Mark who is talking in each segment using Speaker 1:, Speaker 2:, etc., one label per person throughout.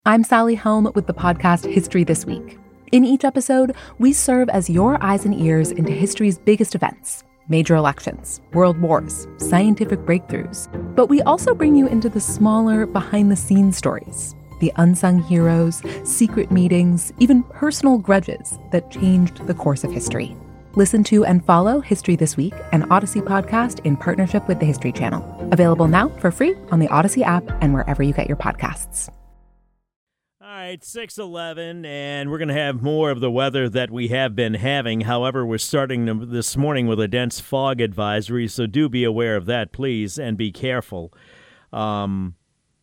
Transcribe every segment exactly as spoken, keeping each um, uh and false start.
Speaker 1: I'm Sally Helm with the podcast History This Week. In each episode, we serve as your eyes and ears into history's biggest events, major elections, world wars, scientific breakthroughs. But we also bring you into the smaller, behind-the-scenes stories, the unsung heroes, secret meetings, even personal grudges that changed the course of history. Listen to and follow History This Week, an Odyssey podcast in partnership with the History Channel. Available now for free on the Odyssey app and wherever you get your podcasts.
Speaker 2: All right, six eleven, and we're going to have more of the weather that we have been having. However, we're starting this morning with a dense fog advisory, so do be aware of that, please, and be careful. Um,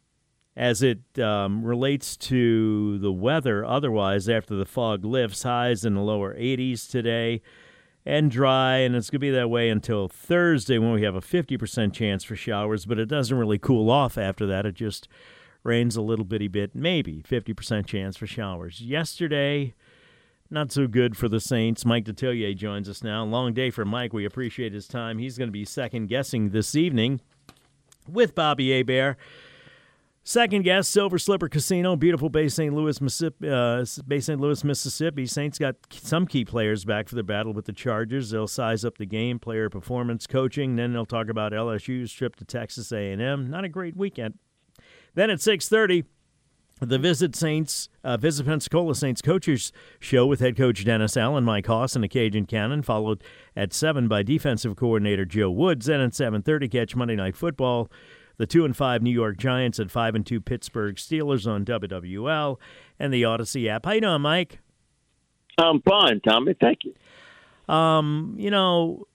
Speaker 2: as it um, relates to the weather, otherwise, after the fog lifts, highs in the lower eighties today. And dry, and it's going to be that way until Thursday when we have a fifty percent chance for showers, but it doesn't really cool off after that. It just rains a little bitty bit, maybe fifty percent chance for showers. Yesterday, not so good for the Saints. Mike Detillier joins us now. Long day for Mike. We appreciate his time. He's going to be second-guessing this evening with Bobby Hebert. Second guest, Silver Slipper Casino, beautiful Bay Saint Louis, Mississippi. Uh, Bay Saint Louis, Mississippi. Saints got some key players back for the battle with the Chargers. They'll size up the game, player performance, coaching. Then they'll talk about L S U's trip to Texas A and M. Not a great weekend. Then at six thirty, the Visit Saints, uh, Visit Pensacola Saints Coaches Show with head coach Dennis Allen, Mike Hoss, and a Cajun Cannon, followed at seven by defensive coordinator Joe Woods. Then at seven thirty, catch Monday Night Football. The two and five New York Giants and five and two Pittsburgh Steelers on W W L and the Odyssey app. How you doing, Mike?
Speaker 3: I'm fine, Tommy. Thank you.
Speaker 2: Um, you know,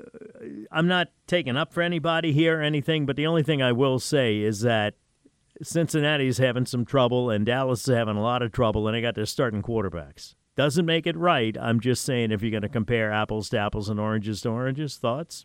Speaker 2: I'm not taking up for anybody here or anything, but the only thing I will say is that Cincinnati's having some trouble and Dallas is having a lot of trouble, and they got their starting quarterbacks. Doesn't make it right. I'm just saying if you're going to compare apples to apples and oranges to oranges, thoughts?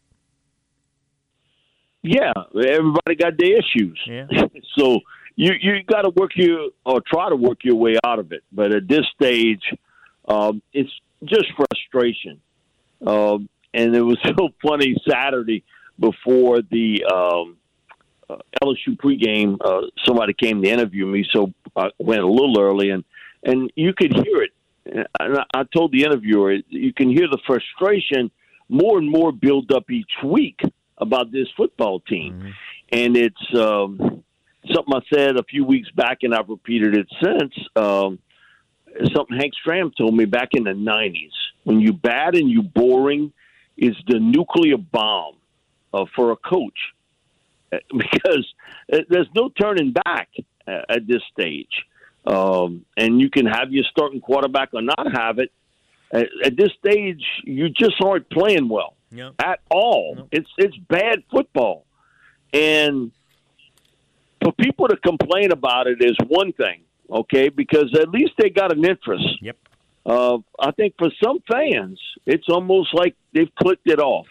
Speaker 3: Yeah, everybody got their issues.
Speaker 2: Yeah.
Speaker 3: So you you got to work your or try to work your way out of it. But at this stage, um, it's just frustration. Um, and it was so funny Saturday before the um, uh, L S U pregame. Uh, somebody came to interview me, so I went a little early, and and you could hear it. And I, I told the interviewer, you can hear the frustration more and more build up each week about this football team. Mm-hmm. And it's um, something I said a few weeks back, and I've repeated it since. Um, something Hank Stram told me back in the nineties. When you bad and you boring is the nuclear bomb uh, for a coach. Because there's no turning back at this stage. Um, and you can have your starting quarterback or not have it. At, at this stage, you just aren't playing well. Yep. At all. Yep. It's it's bad football. And for people to complain about it is one thing, okay, because at least they got an interest.
Speaker 2: Yep.
Speaker 3: Uh, I think for some fans, it's almost like they've clicked it off.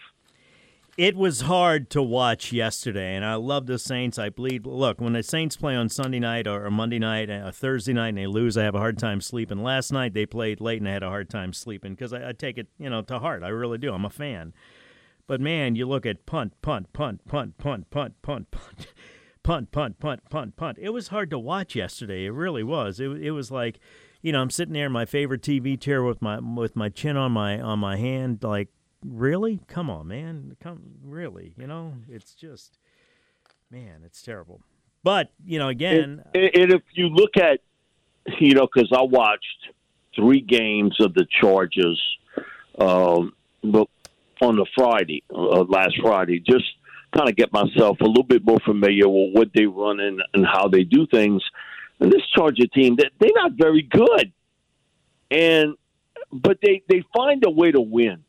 Speaker 2: It was hard to watch yesterday, and I love the Saints. I bleed. Look, when the Saints play on Sunday night or Monday night or Thursday night and they lose, I have a hard time sleeping. Last night they played late and I had a hard time sleeping because I, I take it, you know, to heart. I really do. I'm a fan. But, man, you look at punt, punt, punt, punt, punt, punt, punt, punt, punt, punt, punt, punt, punt. It was hard to watch yesterday. It really was. It it was like, you know, I'm sitting there in my favorite T V chair with my with my chin on my on my hand, like, really? Come on, man. Come, really? You know, it's just, man, it's terrible. But, you know, again.
Speaker 3: And, and if you look at, you know, because I watched three games of the Chargers um, on the Friday, uh, last Friday, just kind of get myself a little bit more familiar with what they run and, and how they do things. And this Charger team, they, they're not very good. And but they, they find a way to win.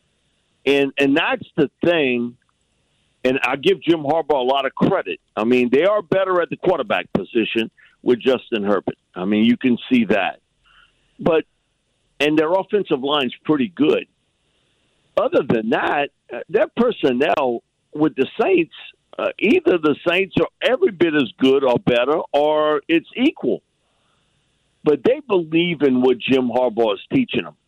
Speaker 3: And and that's the thing, and I give Jim Harbaugh a lot of credit. I mean, they are better at the quarterback position with Justin Herbert. I mean, you can see that. But and their offensive line's pretty good. Other than that, their personnel with the Saints, uh, either the Saints are every bit as good or better, or it's equal. But they believe in what Jim Harbaugh is teaching them.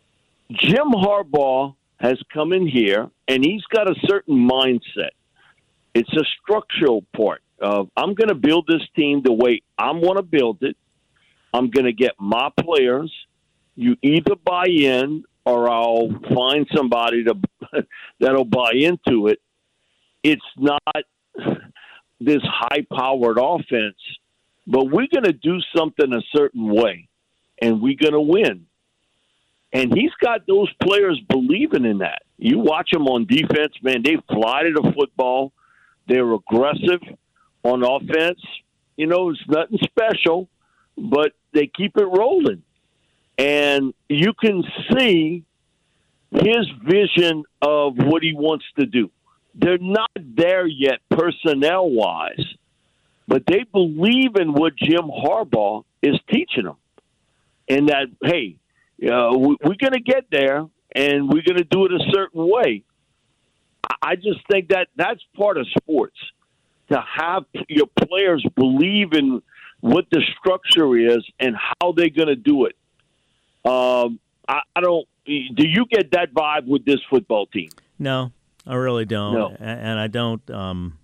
Speaker 3: Jim Harbaugh has come in here, and he's got a certain mindset. It's a structural part of, I'm going to build this team the way I want to build it, I'm going to get my players. You either buy in or I'll find somebody to that'll buy into it. It's not this high-powered offense, but we're going to do something a certain way, and we're going to win. And he's got those players believing in that. You watch them on defense, man, they fly to the football. They're aggressive on offense. You know, it's nothing special, but they keep it rolling. And you can see his vision of what he wants to do. They're not there yet personnel-wise, but they believe in what Jim Harbaugh is teaching them. And that, hey, uh, we, we're going to get there, and we're going to do it a certain way. I just think that that's part of sports, to have your players believe in what the structure is and how they're going to do it. Um, I, I don't. Do you get that vibe with this football team?
Speaker 2: No, I really don't.
Speaker 3: No.
Speaker 2: And I don't. Um,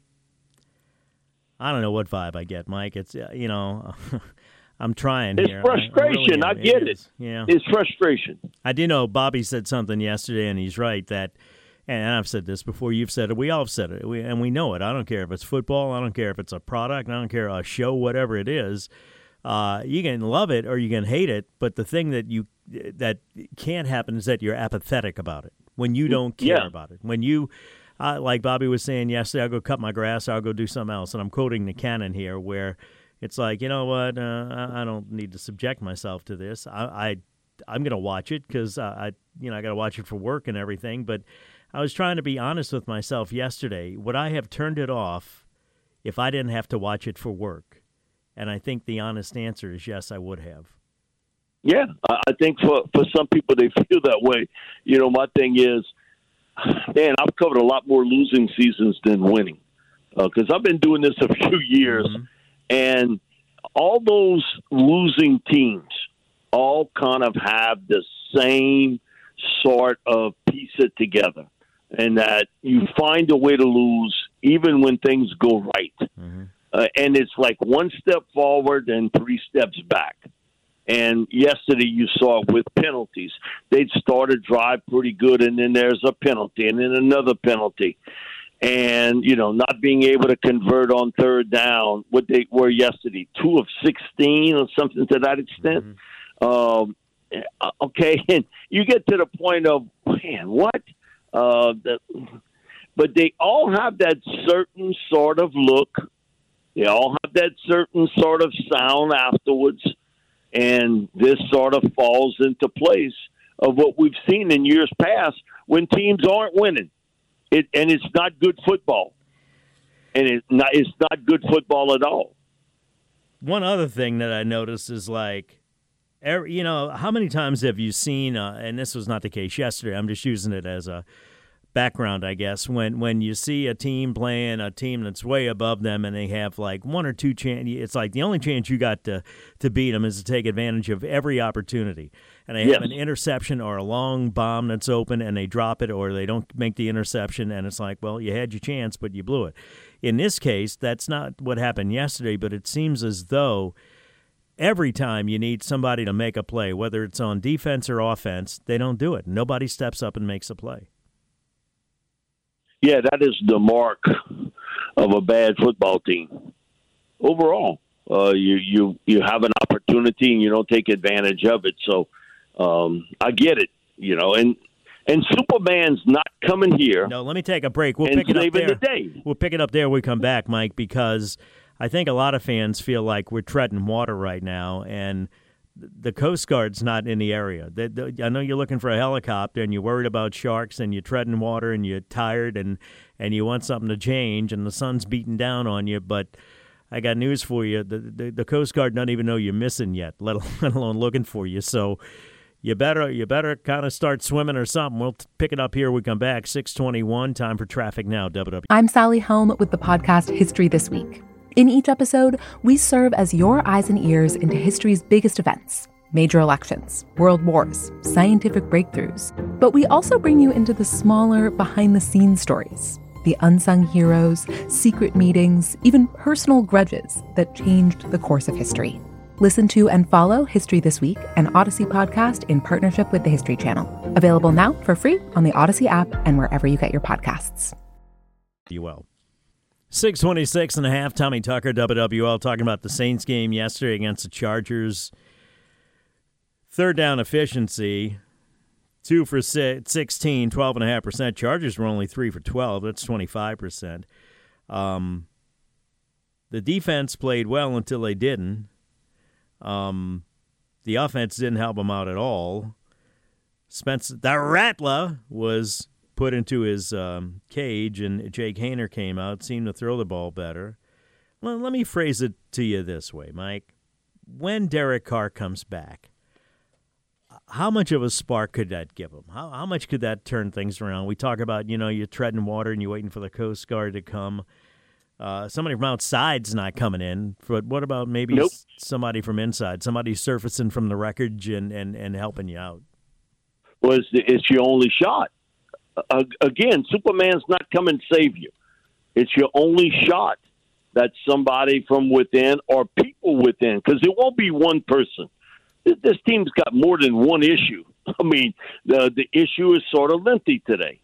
Speaker 2: I don't know what vibe I get, Mike. It's you know, I'm trying.
Speaker 3: It's
Speaker 2: here.
Speaker 3: frustration. I, really I get it.
Speaker 2: it. Yeah,
Speaker 3: it's frustration.
Speaker 2: I do know Bobby said something yesterday, and he's right that. And I've said this before. You've said it. We all have said it. We, and we know it. I don't care if it's football. I don't care if it's a product. I don't care a show, whatever it is. Uh, you can love it or you can hate it. But the thing that you that can't happen is that you're apathetic about it when you don't care
Speaker 3: yeah.
Speaker 2: about it. When you, uh, like Bobby was saying yesterday, I'll go cut my grass. I'll go do something else. And I'm quoting the canon here, where it's like, you know what? Uh, I, I don't need to subject myself to this. I, I I'm going to watch it because I, I you know I got to watch it for work and everything. But I was trying to be honest with myself yesterday. Would I have turned it off if I didn't have to watch it for work? And I think the honest answer is yes, I would have.
Speaker 3: Yeah, I think for, for some people, they feel that way. You know, my thing is, man, I've covered a lot more losing seasons than winning because uh, I've been doing this a few years. Mm-hmm. And all those losing teams all kind of have the same sort of piece it together. And that you find a way to lose even when things go right. Mm-hmm. Uh, and it's like one step forward and three steps back. And yesterday you saw it with penalties. They'd start a drive pretty good, and then there's a penalty, and then another penalty. And, you know, not being able to convert on third down, what they were yesterday, two of sixteen or something to that extent. Mm-hmm. Um, okay, and you get to the point of, man, what? Uh, the, but they all have that certain sort of look. They all have that certain sort of sound afterwards, and this sort of falls into place of what we've seen in years past when teams aren't winning. It, and it's not good football, and it's not, it's not good football at all.
Speaker 2: One other thing that I noticed is like, every, you know, how many times have you seen, uh, and this was not the case yesterday, I'm just using it as a background, I guess, when when you see a team playing a team that's way above them and they have like one or two chance, it's like the only chance you got to, to beat them is to take advantage of every opportunity. And they
Speaker 3: yes.
Speaker 2: have an interception or a long bomb that's open and they drop it or they don't make the interception, and it's like, well, you had your chance, but you blew it. In this case, that's not what happened yesterday, but it seems as though every time you need somebody to make a play, whether it's on defense or offense, they don't do it. Nobody steps up and makes a play.
Speaker 3: Yeah, that is the mark of a bad football team. Overall, uh, you you you have an opportunity and you don't take advantage of it. So um, I get it, you know. And and Superman's not coming here.
Speaker 2: No, let me take a break. We'll
Speaker 3: and
Speaker 2: pick it up there.
Speaker 3: The day.
Speaker 2: We'll pick it up there when we come back, Mike, because I think a lot of fans feel like we're treading water right now, and the Coast Guard's not in the area. The, the, I know you're looking for a helicopter and you're worried about sharks and you're treading water and you're tired and, and you want something to change and the sun's beating down on you, but I got news for you. The, the, the Coast Guard doesn't even know you're missing yet, let alone, let alone looking for you. So you better you better kind of start swimming or something. We'll pick it up here when we come back. six twenty-one, time for traffic now, W W.
Speaker 1: I'm Sally Helm with the podcast History This Week. In each episode, we serve as your eyes and ears into history's biggest events, major elections, world wars, scientific breakthroughs. But we also bring you into the smaller, behind-the-scenes stories, the unsung heroes, secret meetings, even personal grudges that changed the course of history. Listen to and follow History This Week, an Odyssey podcast in partnership with the History Channel. Available now for free on the Odyssey app and wherever you get your podcasts.
Speaker 2: You will. six twenty-six and a half, Tommy Tucker, W W L, talking about the Saints game yesterday against the Chargers. Third down efficiency, two for sixteen, twelve point five percent. Chargers were only three for twelve. That's twenty-five percent. Um, the defense played well until they didn't. Um, the offense didn't help them out at all. Spencer, the Rattler, was put into his um, cage, and Jake Haener came out, seemed to throw the ball better. Well, let me phrase it to you this way, Mike. When Derek Carr comes back, how much of a spark could that give him? How, how much could that turn things around? We talk about, you know, you're treading water and you're waiting for the Coast Guard to come. Uh, somebody from outside's not coming in, but what about maybe
Speaker 3: nope.
Speaker 2: somebody from inside, somebody surfacing from the wreckage and, and, and helping you out?
Speaker 3: Well, it's, it's your only shot. Uh, again, Superman's not coming to save you. It's your only shot that somebody from within or people within, because it won't be one person. This team's got more than one issue. I mean, the the issue is sort of lengthy today.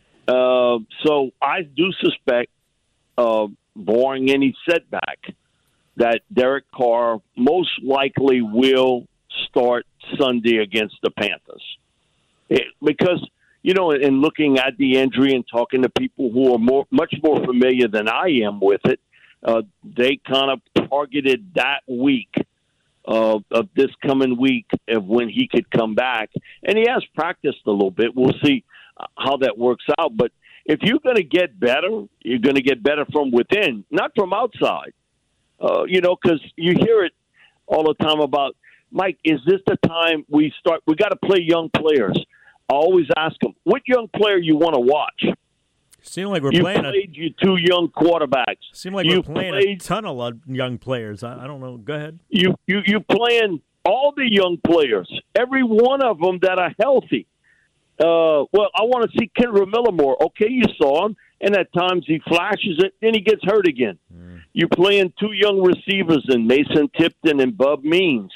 Speaker 3: Uh, so I do suspect, uh, barring any setback, that Derek Carr most likely will start Sunday against the Panthers. It, because, you know, in looking at the injury and talking to people who are more much more familiar than I am with it, uh, they kind of targeted that week of, of this coming week of when he could come back. And he has practiced a little bit. We'll see how that works out. But if you're going to get better, you're going to get better from within, not from outside. Uh, you know, because you hear it all the time about, Mike, is this the time we start? We got to play young players. I always ask them, what young player you want to watch?
Speaker 2: Seem like we're
Speaker 3: you
Speaker 2: playing
Speaker 3: played a, you two young quarterbacks.
Speaker 2: Seem like
Speaker 3: you
Speaker 2: we're playing
Speaker 3: played,
Speaker 2: a ton of young players. I, I don't know. Go ahead.
Speaker 3: You you you playing all the young players, every one of them that are healthy. Uh, well, I want to see Kendra Millimore. Okay, you saw him, and at times he flashes it, then he gets hurt again. Mm. You're playing two young receivers in Mason Tipton and Bub Means.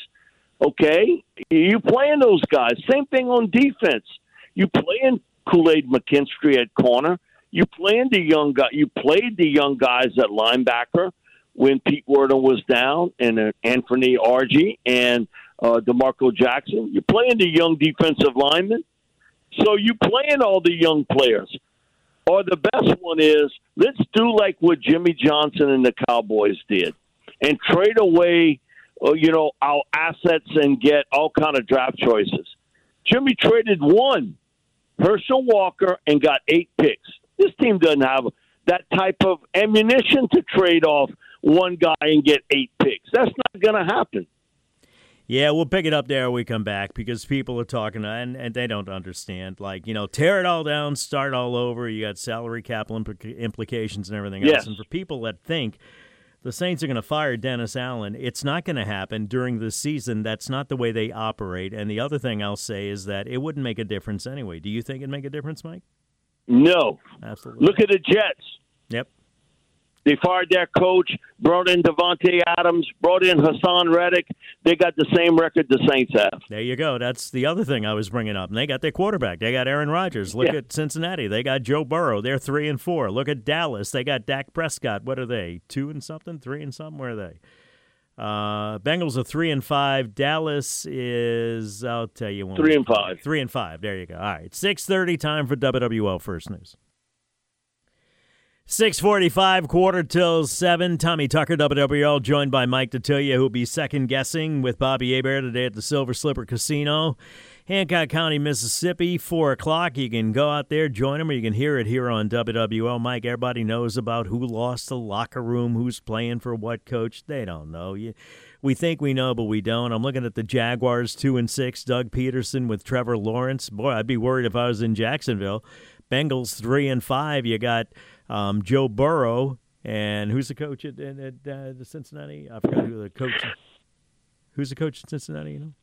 Speaker 3: Okay, you playing those guys. Same thing on defense. You playing Kool-Aid McKinstry at corner. You playing the young guy. You played the young guys at linebacker when Pete Werner was down, and uh, Anthony Argy and uh, DeMarco Jackson. You're playing the young defensive linemen. So you playing all the young players. Or the best one is, let's do like what Jimmy Johnson and the Cowboys did and trade away, uh, you know, our assets and get all kind of draft choices. Jimmy traded one, Herschel Walker, and got eight picks. This team doesn't have that type of ammunition to trade off one guy and get eight picks. That's not going to happen.
Speaker 2: Yeah, we'll pick it up there when we come back because people are talking and, and they don't understand. Like, you know, tear it all down, start all over. You got salary cap implica- implications and everything
Speaker 3: yes.
Speaker 2: else. And for people that think the Saints are going to fire Dennis Allen, it's not going to happen during the season. That's not the way they operate. And the other thing I'll say is that it wouldn't make a difference anyway. Do you think it'd make a difference, Mike?
Speaker 3: No.
Speaker 2: Absolutely.
Speaker 3: Look at the Jets.
Speaker 2: Yep.
Speaker 3: They fired their coach, brought in Devontae Adams, brought in Hassan Reddick. They got the same record the Saints have.
Speaker 2: There you go. That's the other thing I was bringing up. And they got their quarterback. They got Aaron Rodgers. Look
Speaker 3: yeah.
Speaker 2: at Cincinnati. They got Joe Burrow. They're three and four. Look at Dallas. They got Dak Prescott. What are they? Two and something? Three and something? Where are they? Uh, Bengals are three and five. Dallas is, I'll tell you one.
Speaker 3: Three and five.
Speaker 2: Three and five. There you go. All right. six thirty, time for W W L First News. six forty-five, quarter till seven. Tommy Tucker, W W L, joined by Mike Detillier, who will be second-guessing with Bobby Hebert today at the Silver Slipper Casino, Hancock County, Mississippi, four o'clock. You can go out there, join him, or you can hear it here on W W L. Mike, everybody knows about who lost the locker room, who's playing for what coach. They don't know. You, we think we know, but we don't. I'm looking at the Jaguars, two and six. Doug Peterson with Trevor Lawrence. Boy, I'd be worried if I was in Jacksonville. Bengals, three and five. You got Um, Joe Burrow, and who's the coach at, at, at uh, the Cincinnati? I forgot who the coach. Who's the coach at Cincinnati? You know,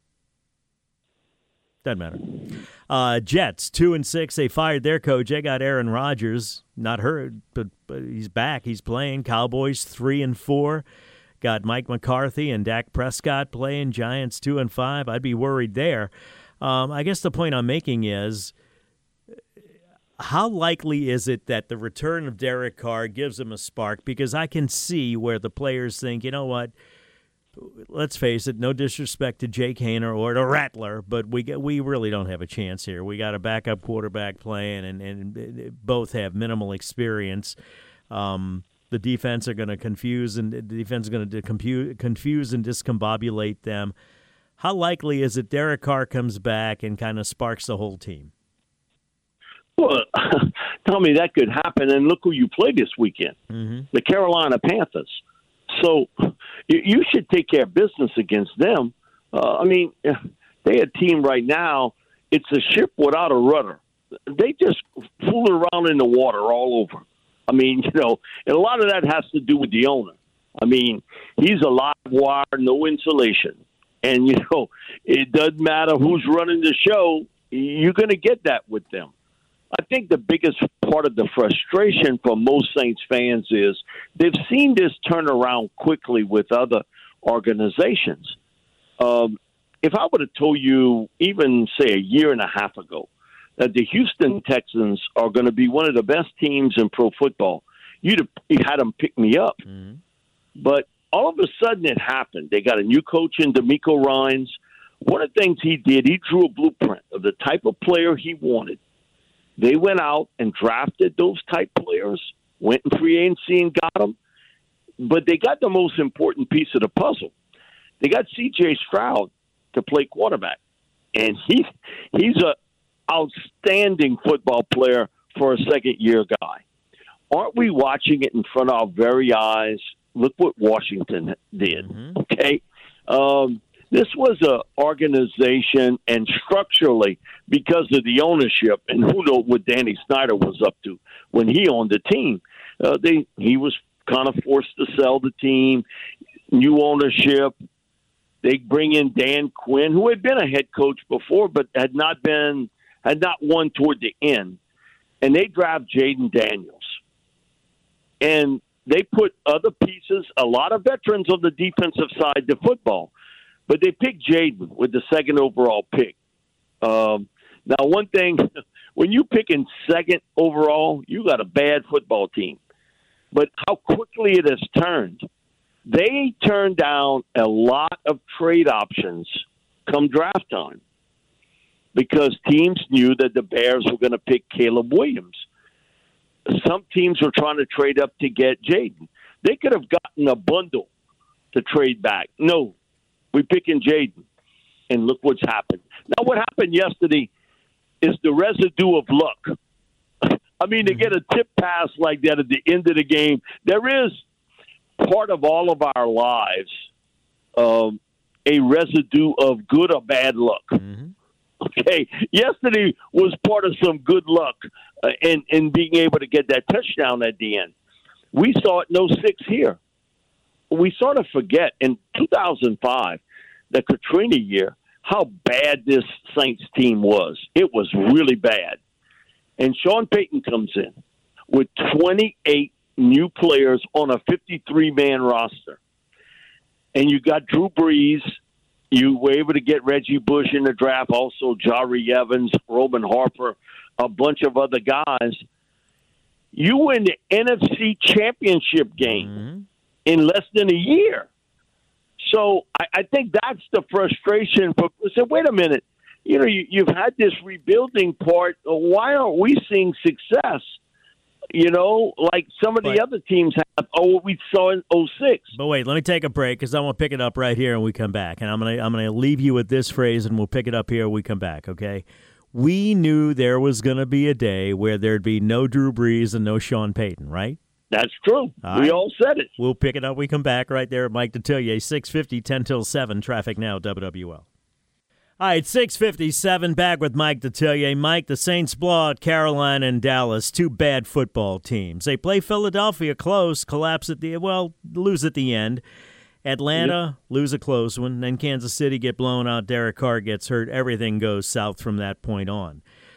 Speaker 2: doesn't matter. Uh, Jets two and six. They fired their coach. They got Aaron Rodgers, not hurt, but, but he's back. He's playing. Cowboys three and four. got Mike McCarthy and Dak Prescott playing, Giants two and five. I'd be worried there. Um, I guess the point I'm making is, how likely is it that the return of Derek Carr gives him a spark? Because I can see where the players think, you know what, let's face it, no disrespect to Jake Haener or to Rattler, but we we really don't have a chance here. We got a backup quarterback playing, and, and both have minimal experience. Um, the defense are going to confuse, and the defense is going to confuse, confuse and discombobulate them. How likely is it Derek Carr comes back and kind of sparks the whole team?
Speaker 3: Well, tell me that could happen, and look who you play this weekend, mm-hmm. the Carolina Panthers. So you, you should take care of business against them. Uh, I mean, they're a team right now. It's a ship without a rudder. They just fool around in the water all over. I mean, you know, and a lot of that has to do with the owner. I mean, he's a live wire, no insulation. And, you know, it doesn't matter who's running the show. You're going to get that with them. I think the biggest part of the frustration for most Saints fans is they've seen this turn around quickly with other organizations. Um, if I would have told you even, say, a year and a half ago that the Houston Texans are going to be one of the best teams in pro football, you'd have you had them pick me up. Mm-hmm. But all of a sudden it happened. They got a new coach in D'Amico Ryans. One of the things he did, he drew a blueprint of the type of player he wanted. They went out and drafted those type players, went in free agency and got them. But they got the most important piece of the puzzle. They got C J Stroud to play quarterback. And he he's an outstanding football player for a second-year guy. Aren't we watching it in front of our very eyes? Look what Washington did, mm-hmm. okay? Um, this was an organization, and structurally, because of the ownership, and who knows what Danny Snyder was up to when he owned the team, uh, they he was kind of forced to sell the team, new ownership. They bring in Dan Quinn, who had been a head coach before, but had not been had not won toward the end, and they draft Jaden Daniels, and they put other pieces, a lot of veterans on the defensive side to football. But they picked Jaden with the second overall pick. Um, now, one thing, when you pick in second overall, you got a bad football team. But how quickly it has turned. They turned down a lot of trade options come draft time because teams knew that the Bears were going to pick Caleb Williams. Some teams were trying to trade up to get Jaden. They could have gotten a bundle to trade back. No. We're picking Jaden, and look what's happened. Now, what happened yesterday is the residue of luck. I mean, to get a tip pass like that at the end of the game, there is part of all of our lives um, a residue of good or bad luck. Mm-hmm. Okay, yesterday was part of some good luck uh, in, in being able to get that touchdown at the end. We saw it in oh six here. We sort of forget in two thousand five, the Katrina year, how bad this Saints team was. It was really bad. And Sean Payton comes in with twenty-eight new players on a fifty-three man roster. And you got Drew Brees. You were able to get Reggie Bush in the draft, also Jari Evans, Roman Harper, a bunch of other guys. You win the N F C Championship game. Mm-hmm. in less than a year. So I, I think that's the frustration. For, so wait a minute. You know, you, you've had this rebuilding part. Why aren't we seeing success? You know, like some of the but, other teams have. Oh, we saw in oh six.
Speaker 2: But wait, let me take a break because I want to pick it up right here and we come back. And I'm gonna I'm gonna leave you with this phrase, and we'll pick it up here when we come back. Okay. We knew there was going to be a day where there'd be no Drew Brees and no Sean Payton, right?
Speaker 3: That's true. All we right. all said it.
Speaker 2: We'll pick it up. We come back right there at Mike Detillier, six fifty, ten till seven, Traffic Now, W W L. All right, six fifty-seven, back with Mike Detillier. Mike, the Saints blow out Carolina and Dallas, two bad football teams. They play Philadelphia close, collapse at the, well, lose at the end. Atlanta, yep. lose a close one. Then Kansas City get blown out. Derek Carr gets hurt. Everything goes south from that point on.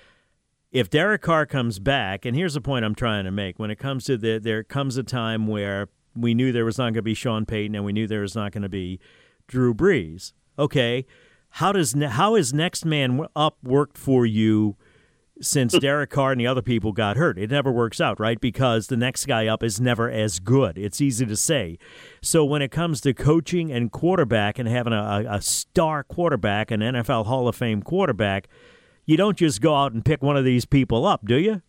Speaker 2: If Derek Carr comes back, and here's the point I'm trying to make, when it comes to the, there comes a time where we knew there was not going to be Sean Payton, and we knew there was not going to be Drew Brees. Okay, how does how has next man up worked for you since Derek Carr and the other people got hurt? It never works out, right? Because the next guy up is never as good. It's easy to say. So when it comes to coaching and quarterback and having a, a star quarterback, an N F L Hall of Fame quarterback, you don't just go out and pick one of these people up, do you?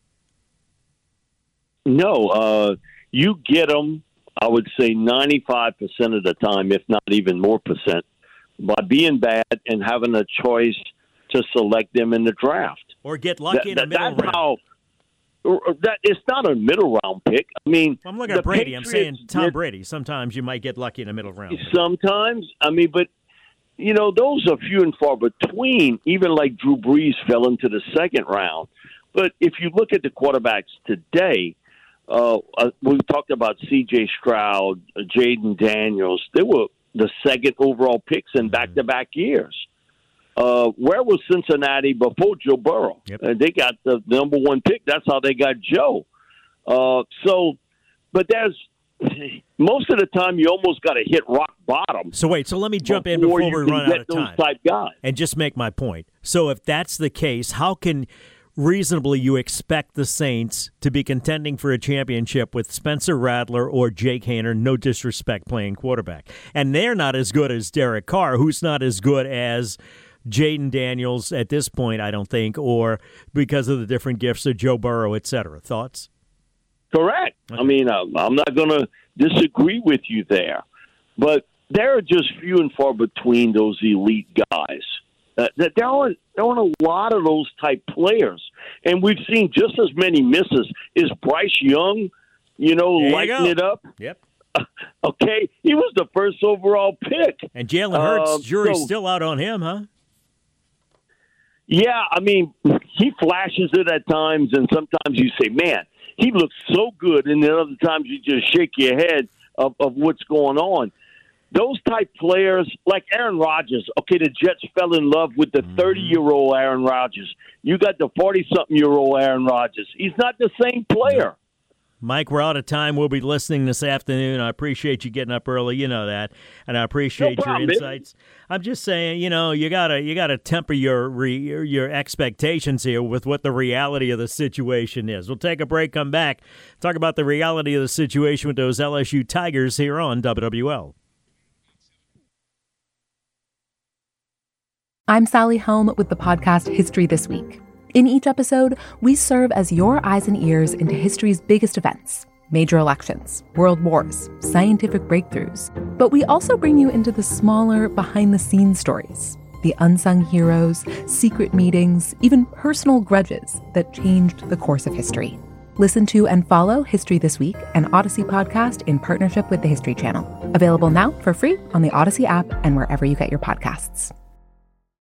Speaker 3: No, uh, you get them, I would say ninety-five percent of the time, if not even more percent, by being bad and having a choice to select them in the draft.
Speaker 2: Or get lucky that, in the middle
Speaker 3: that's
Speaker 2: round.
Speaker 3: How, that, it's not a middle round pick. I mean,
Speaker 2: I'm looking at Brady.
Speaker 3: Patriots
Speaker 2: I'm saying Tom
Speaker 3: did,
Speaker 2: Brady. Sometimes you might get lucky in the middle round.
Speaker 3: Sometimes. I mean, but, you know, those are few and far between. Even like Drew Brees fell into the second round. But if you look at the quarterbacks today, uh, uh, we talked about C J Stroud, uh, Jaden Daniels. They were the second overall picks in back-to-back years. Uh, where was Cincinnati before Joe Burrow?
Speaker 2: Yep.
Speaker 3: Uh, they got the number one pick. That's how they got Joe. Uh, so, but there's most of the time you almost got to hit rock bottom.
Speaker 2: So wait, so let me jump in before we run out of time
Speaker 3: type guys.
Speaker 2: and just make my point. So if that's the case, how can reasonably you expect the Saints to be contending for a championship with Spencer Rattler or Jake Haener, no disrespect, playing quarterback? And they're not as good as Derek Carr, who's not as good as Jaden Daniels at this point, I don't think, or because of the different gifts of Joe Burrow, et cetera. Thoughts?
Speaker 3: Correct. Okay. I mean, uh, I'm not going to disagree with you there, but there are just few and far between those elite guys. Uh, there aren't, there aren't a lot of those type players, and we've seen just as many misses. Is Bryce Young, you know,
Speaker 2: there
Speaker 3: lighting
Speaker 2: you
Speaker 3: it up?
Speaker 2: Yep.
Speaker 3: Okay, he was the first overall pick.
Speaker 2: And Jalen Hurts, uh, jury's
Speaker 3: so,
Speaker 2: still out on him, huh?
Speaker 3: Yeah, I mean, he flashes it at times, and sometimes you say, man, he looks so good, and then other times you just shake your head of, of what's going on. Those type players, like Aaron Rodgers, okay, the Jets fell in love with the thirty-year-old Aaron Rodgers. You got the forty-something-year-old Aaron Rodgers. He's not the same player.
Speaker 2: Mike, we're out of time. We'll be listening this afternoon. I appreciate you getting up early. You know that, and I appreciate
Speaker 3: no problem,
Speaker 2: your insights. Man. I'm just saying, you know, you gotta you gotta temper your re, your expectations here with what the reality of the situation is. We'll take a break, come back, talk about the reality of the situation with those L S U Tigers here on W W L.
Speaker 1: I'm Sally Helm with the podcast History This Week. In each episode, we serve as your eyes and ears into history's biggest events, major elections, world wars, scientific breakthroughs. But we also bring you into the smaller, behind-the-scenes stories, the unsung heroes, secret meetings, even personal grudges that changed the course of history. Listen to and follow History This Week, an Odyssey podcast in partnership with the History Channel. Available now for free on the Odyssey app and wherever you get your podcasts.